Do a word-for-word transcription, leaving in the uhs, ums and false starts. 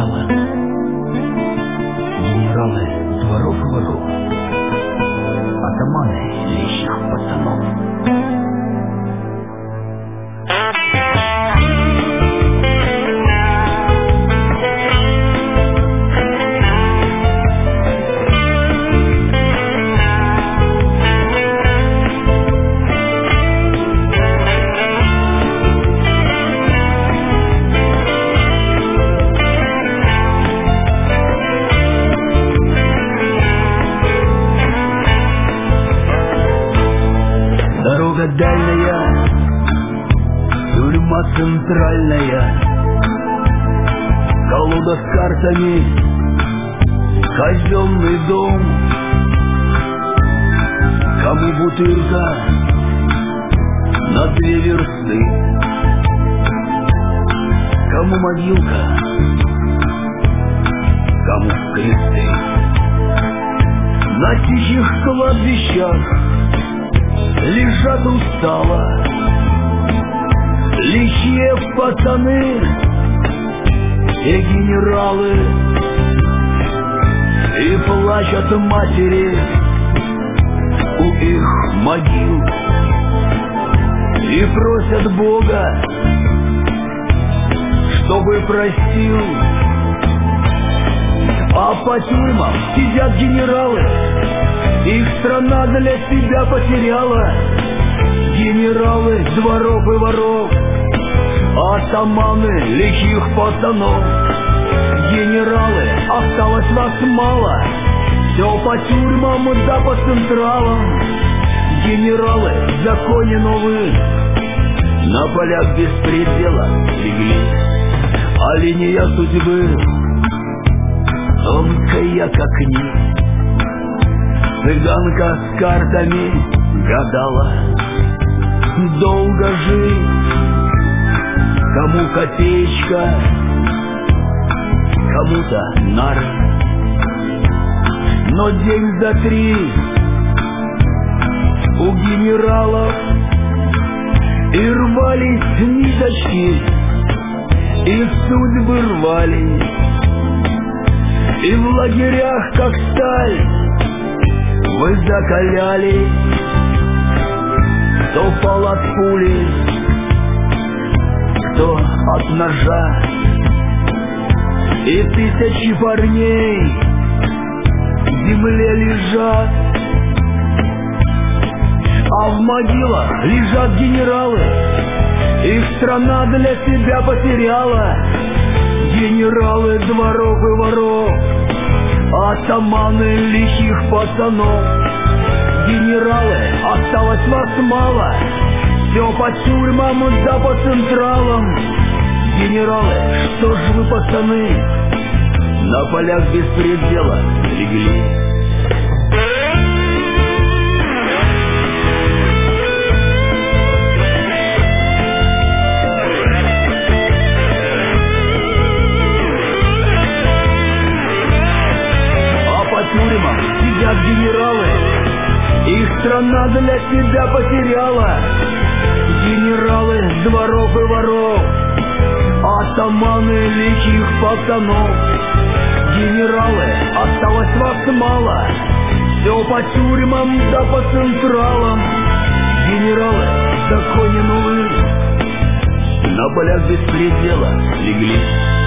начало. Генералы дворов и воров, атаманы личных пацанов. Дорога дальняя, тюрьма центральная, колода с картами, казенный дом. Кому бутырка на две версты, кому могилка, кому кресты. На тихих кладбищах лежат устало лихие пацаны и генералы, и плачут матери у их могил, и просят Бога, чтобы простил. А по тюрьмам сидят генералы, их страна для себя потеряла. Генералы дворов и воров, атаманы лихих пацанов. Генералы, осталось вас мало, все по тюрьмам да по централам. Генералы в законе новые, на полях беспредела легли. А линия судьбы тонкая, как нить. Цыганка с картами гадала, долго жить, кому копеечка, кому-то нары. Но день за три у генералов и рвались ниточки, и судьбы рвались, и в лагерях, как сталь, вы закаляли. Кто пал от пули, кто от ножа, и тысячи парней в земле лежат. А в могилах лежат генералы, их страна для себя потеряла. Генералы дворов и воров, атаманы лихих пацанов. Генералы, осталось вас мало, все по тюрьмам да по централам. Генералы, что ж вы, пацаны, на полях беспредела легли. А по тюрьмам сидят генералы, их страна для себя потеряла. Генералы дворов и воров, атаманы лихих пацанов. Генералы, осталось вас мало, все по тюрьмам да по централам. Генералы в законе новые, на полях беспредела легли.